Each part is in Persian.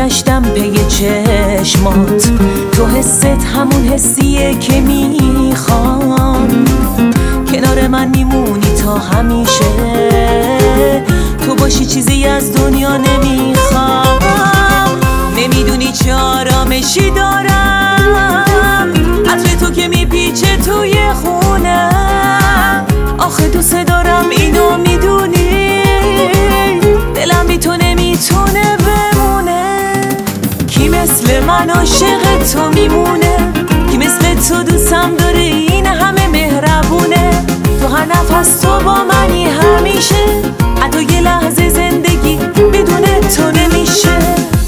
گشتم پی چشمات، تو حست همون حسیه که میخوام. کنار من میمونی تا همیشه، تو باشی چیزی از دنیا نمیخوام. نمیدونی چه آرامشی دارم، عطر تو که میپیچه توی خونه. آخه دوست دارم اینو میدونی، دلم بی تو نمیتونه بمونه. کی مثل من عاشق تو میمونه، کی مثل تو دوستم داره این همه مهربونه. تو هر نفس تو با منی همیشه، حتی یه لحظه زندگی بدون تو نمیشه.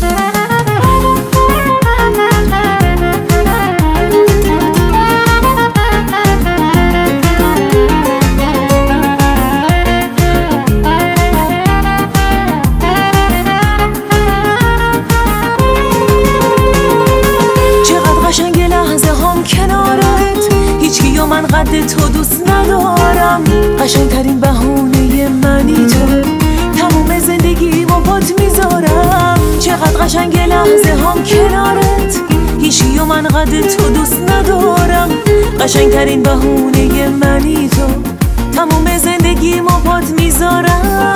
کنارت هیچکی و من قد تو دوست ندارم. قشنگترین بهونه منی تو، تموم زندگی با پات میذارم. چقدر قشنگ لحظه هم کنارت، هیچکی و من قد تو دوست ندارم. قشنگترین بهونه منی تو، تموم زندگی با پات میذارم.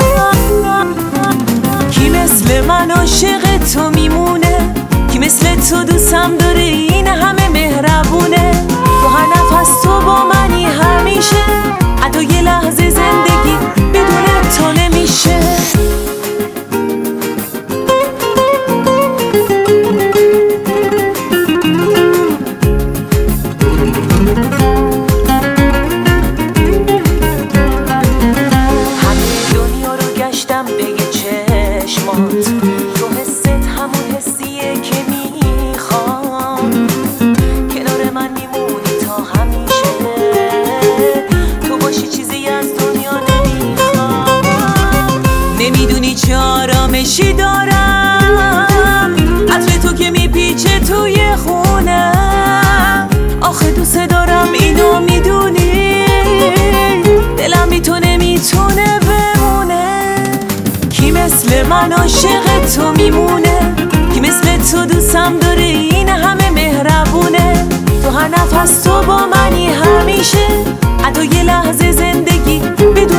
کی مثل من عاشق تو میمونه، کی مثل تو دوستم داره این همه مهربونه. تو هر نفس تو با منی همیشه، حتی یه لحظه زندگی بدون تو نمیشه. همه دنیا رو گشتم پی چشمات، تو حست همون حسیه که میخوام. کنار من میمونی تا همیشه، تو باشی چیزی از دنیا نمیخوام. نمیدونی چه آرامشی دارم، عطر تو که میپیچه توی خونه. آخه دوست دارم اینو میدونی، دلم بی تو نمیتونه بمونه. کی مثل من عاشق تو میمونه، کی مثل تو دوستم داره این همه مهربونه. تو هر نفس تو با منی همیشه، حتی یه لحظه زندگی بدون